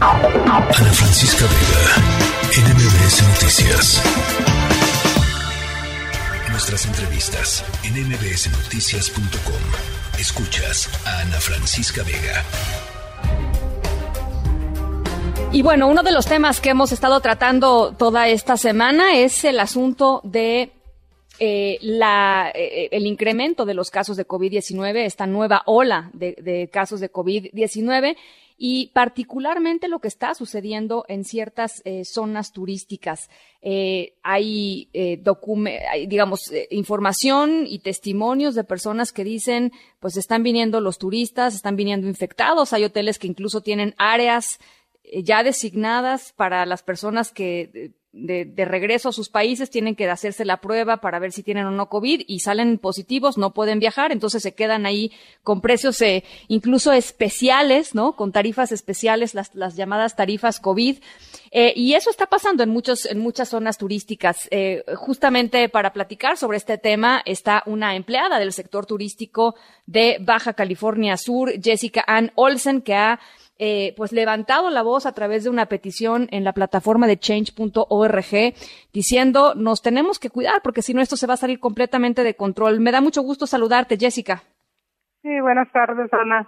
Ana Francisca Vega, NMBS Noticias. Nuestras entrevistas en mbsnoticias.com. Escuchas a Ana Francisca Vega. Y bueno, uno de los temas que hemos estado tratando toda esta semana es el asunto de el incremento de los casos de COVID-19, esta nueva ola de casos de COVID-19 y particularmente lo que está sucediendo en ciertas zonas turísticas. Hay información y testimonios de personas que dicen, pues están viniendo los turistas, están viniendo infectados. Hay hoteles que incluso tienen áreas ya designadas para las personas que de regreso a sus países tienen que hacerse la prueba para ver si tienen o no COVID y salen positivos, no pueden viajar, entonces se quedan ahí con precios incluso especiales, ¿no? Con tarifas especiales, las llamadas tarifas COVID. Y eso está pasando en muchas zonas turísticas. Justamente para platicar sobre este tema está una empleada del sector turístico de Baja California Sur, Jessica Ann Olsen, que ha pues levantado la voz a través de una petición en la plataforma de change.org diciendo nos tenemos que cuidar porque si no esto se va a salir completamente de control. Me da mucho gusto saludarte, Jessica. Sí, buenas tardes, Ana.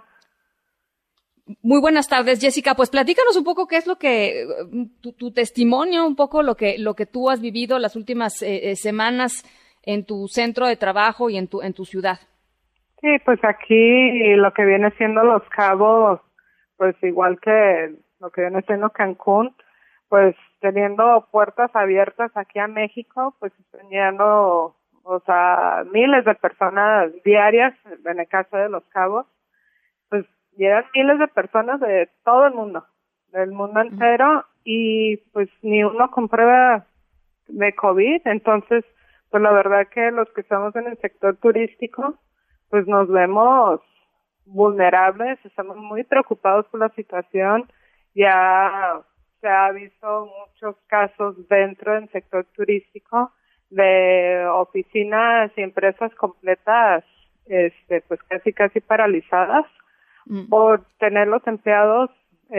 Muy buenas tardes, Jessica. Pues platícanos un poco qué es lo que tu testimonio, un poco lo que tú has vivido las últimas semanas en tu centro de trabajo y en tu ciudad. Sí, pues aquí lo que viene siendo Los Cabos, pues igual que lo que viene siendo Cancún, pues teniendo puertas abiertas aquí a México, pues teniendo, miles de personas diarias, en el caso de Los Cabos, pues llegan miles de personas de todo el mundo, del mundo entero, y pues ni uno con prueba de COVID. Entonces, pues la verdad que los que estamos en el sector turístico, pues nos vemos vulnerables, estamos muy preocupados por la situación. Ya se ha visto muchos casos dentro del sector turístico de oficinas y empresas completas, pues casi paralizadas por tener los empleados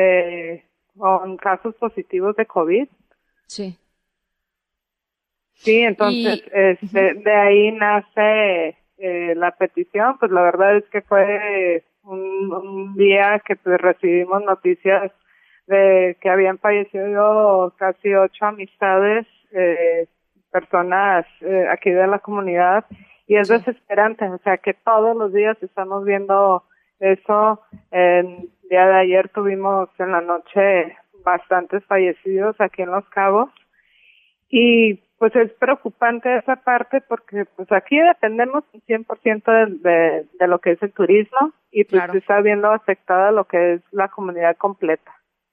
con casos positivos de COVID. Sí. Sí, entonces de ahí nace la petición. Pues la verdad es que fue un día que pues recibimos noticias de que habían fallecido casi 8 amistades, personas aquí de la comunidad, y es desesperante, o sea que todos los días estamos viendo eso. El día de ayer tuvimos en la noche bastantes fallecidos aquí en Los Cabos, y pues es preocupante esa parte porque pues aquí dependemos 100% de lo que es el turismo, y pues se está viendo afectada lo que es la comunidad completa.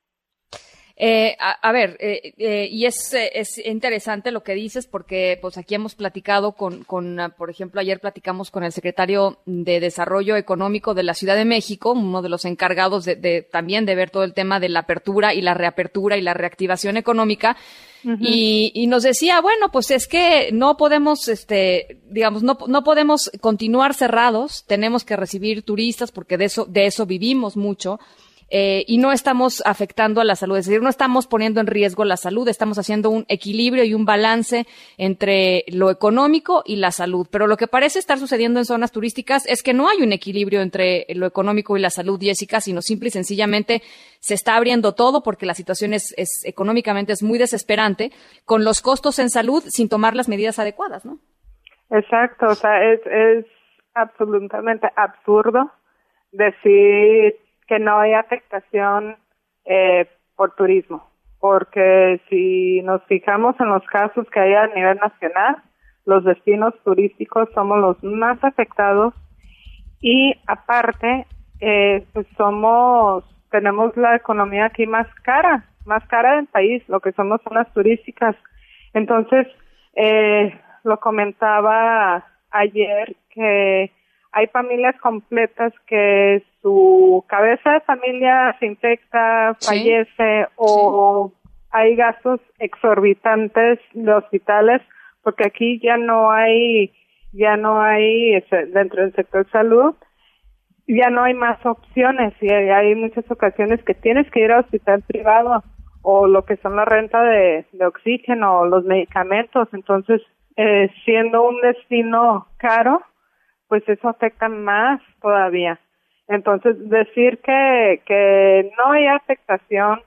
Y es interesante lo que dices porque pues aquí hemos platicado con por ejemplo, ayer platicamos con el secretario de Desarrollo Económico de la Ciudad de México, uno de los encargados también de ver todo el tema de la apertura y la reapertura y la reactivación económica. Y nos decía, bueno, pues es que no podemos, no podemos continuar cerrados, tenemos que recibir turistas porque de eso vivimos mucho. Y no estamos afectando a la salud, es decir, no estamos poniendo en riesgo la salud, estamos haciendo un equilibrio y un balance entre lo económico y la salud. Pero lo que parece estar sucediendo en zonas turísticas es que no hay un equilibrio entre lo económico y la salud, Jessica, sino simple y sencillamente se está abriendo todo porque la situación económicamente es muy desesperante, con los costos en salud sin tomar las medidas adecuadas, ¿no? Exacto, o sea, es absolutamente absurdo decir que no hay afectación por turismo, porque si nos fijamos en los casos que hay a nivel nacional, los destinos turísticos somos los más afectados, y aparte pues tenemos la economía aquí más cara del país, lo que somos zonas turísticas. Entonces lo comentaba ayer que hay familias completas que su cabeza de familia se infecta, fallece, o hay gastos exorbitantes de hospitales, porque aquí ya no hay dentro del sector salud, ya no hay más opciones y hay muchas ocasiones que tienes que ir a hospital privado o lo que son la renta de oxígeno o los medicamentos. Entonces, siendo un destino caro, pues eso afecta más todavía. Entonces, decir que no hay afectación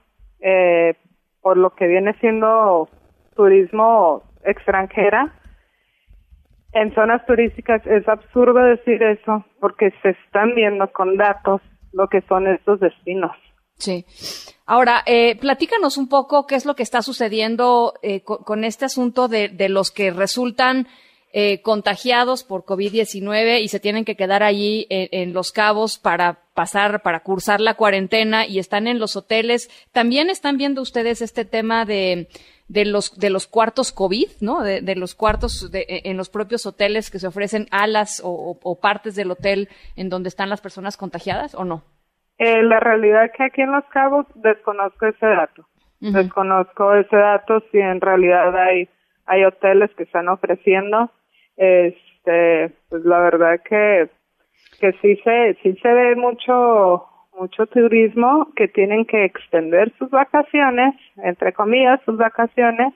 por lo que viene siendo turismo extranjera en zonas turísticas es absurdo decir eso, porque se están viendo con datos lo que son estos destinos. Sí. Ahora, platícanos un poco qué es lo que está sucediendo con este asunto de los que resultan contagiados por COVID-19 y se tienen que quedar allí en Los Cabos para cursar la cuarentena y están en los hoteles. También están viendo ustedes este tema de los cuartos COVID, ¿no? De los cuartos en los propios hoteles que se ofrecen alas o partes del hotel en donde están las personas contagiadas, ¿o no? La realidad es que aquí en Los Cabos desconozco ese dato. Uh-huh. Desconozco ese dato si en realidad hay hoteles que están ofreciendo. Pues la verdad que sí se ve mucho turismo que tienen que extender sus vacaciones, entre comillas, sus vacaciones,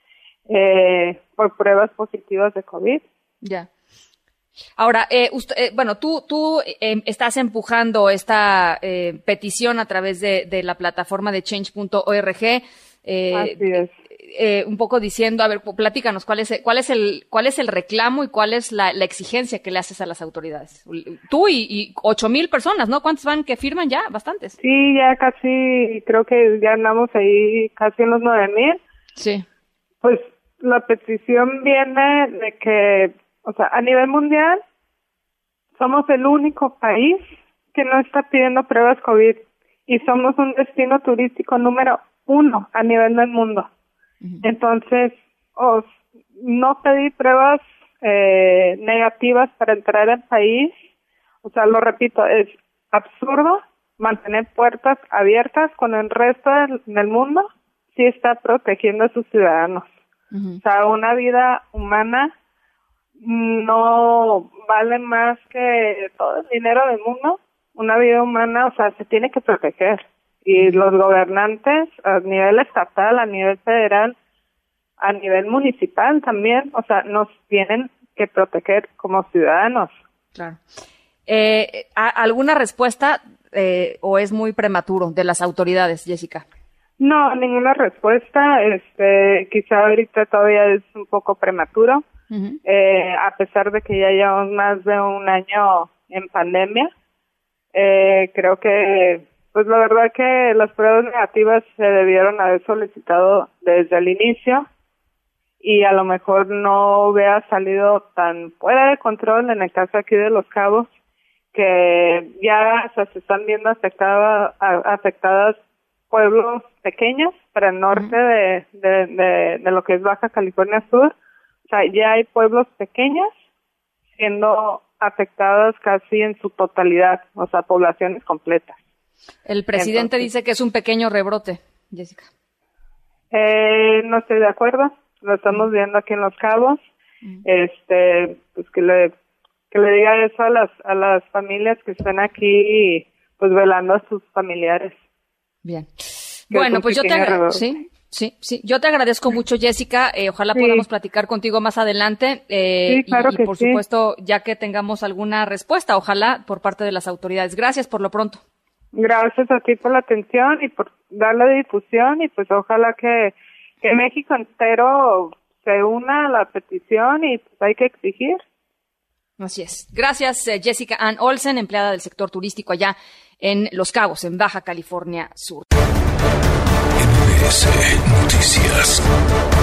por pruebas positivas de COVID. Ya. Ahora, tú estás empujando esta petición a través de la plataforma de change.org. Así es. Un poco diciendo, a ver, platícanos, ¿cuál es el reclamo y cuál es la exigencia que le haces a las autoridades? Tú y 8,000 personas, ¿no? ¿Cuántos van que firman ya? Bastantes. Sí, ya casi, creo que ya andamos ahí casi en los 9,000. Sí. Pues la petición viene de que, o sea, a nivel mundial, somos el único país que no está pidiendo pruebas COVID y somos un destino turístico número 1 a nivel del mundo. Uh-huh. Entonces, no pedir pruebas negativas para entrar al país, o sea, lo repito, es absurdo mantener puertas abiertas cuando el resto del mundo sí está protegiendo a sus ciudadanos. Uh-huh. O sea, una vida humana no vale más que todo el dinero del mundo. Una vida humana, o sea, se tiene que proteger. Y los gobernantes a nivel estatal, a nivel federal, a nivel municipal también, o sea, nos tienen que proteger como ciudadanos. Claro. ¿Alguna respuesta o es muy prematuro de las autoridades, Jessica? No, ninguna respuesta. Quizá ahorita todavía es un poco prematuro. Uh-huh. A pesar de que ya llevamos más de un año en pandemia, creo que pues la verdad que las pruebas negativas se debieron haber solicitado desde el inicio y a lo mejor no hubiera salido tan fuera de control en el caso aquí de Los Cabos, que ya se están viendo afectadas pueblos pequeños para el norte de lo que es Baja California Sur. O sea, ya hay pueblos pequeños siendo afectados casi en su totalidad, o sea, poblaciones completas. El presidente dice que es un pequeño rebrote, Jessica. No estoy de acuerdo. Lo estamos viendo aquí en Los Cabos. Pues que le diga eso a las familias que están aquí, pues velando a sus familiares. Bien. Bueno, pues yo te agradezco mucho, Jessica. Ojalá podamos platicar contigo más adelante. Claro y por supuesto, ya que tengamos alguna respuesta, ojalá por parte de las autoridades. Gracias por lo pronto. Gracias a ti por la atención y por darle difusión y pues ojalá que México entero se una a la petición y pues hay que exigir. Así es. Gracias, Jessica Ann Olsen, empleada del sector turístico allá en Los Cabos, en Baja California Sur. MBS Noticias.